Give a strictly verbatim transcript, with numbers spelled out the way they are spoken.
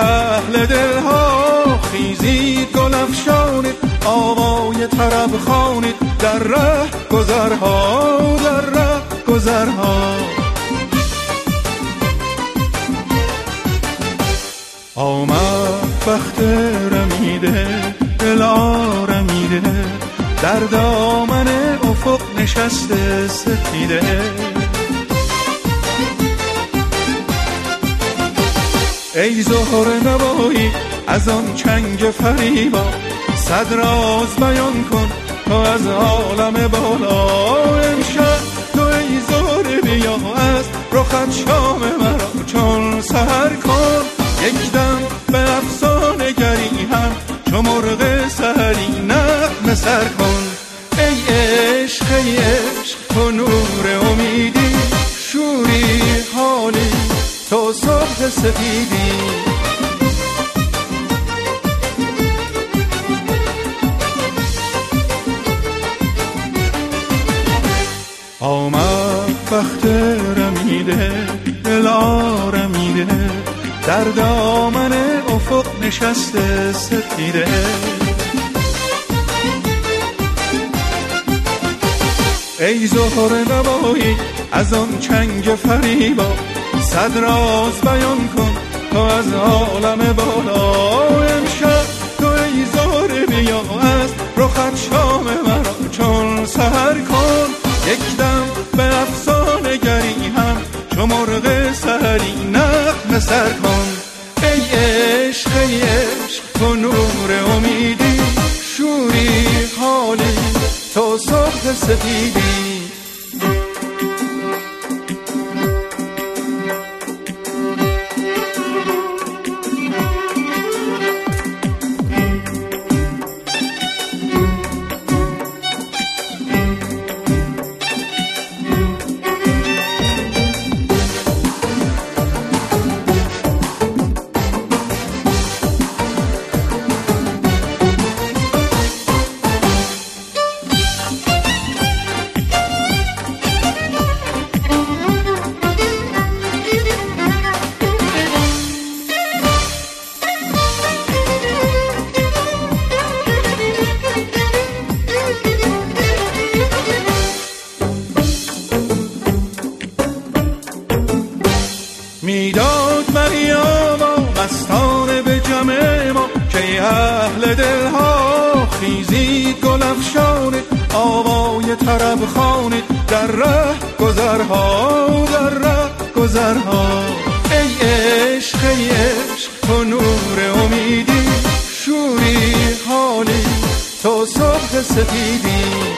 اهل دلها خیزید گل افشانید، آوای طرب خوانید در ره گذرها، در ره گذرها. آمد وقت رمیده دل آرمیده، در دامن افق نشسته سپیده. ای زهره نوایی از آن چنگ فریبا، صد راز بیان کن تو از عالم بالا. امشب تو ای زهره بیا از رخت شام مرا چون سحر کن، یک دم به افسانه گری هم چو مرغ سحری نغمه سر کن. ای عشق ای عشق تو نور امیدی، شوری حالی تو صبح سفیدی. آمد وقت رمیده دل آرمیده، در دامن افق نشسته سپیده. ای زهره نوایی از آن چنگ فریبا، صد راز بیان کن تو از عالم بالا. امشب تو ای زهره بیا از رخت شام مرا چون سحر کن، یک دم به افسانه گری هم چو مرغ سحری نغمه سر کن. ای عشق ای عشق تو نور امیدی، شوری حالی تو صبح سفیدی. میداد مریم مستانه به جمع ما، که اهل دلها خیزید گل افشانید، آوای طرب خوانید در ره گذرها، در ره گذرها. ای عشق ای عشق تو نور امیدی، شوری حالی تو صبح سفیدی.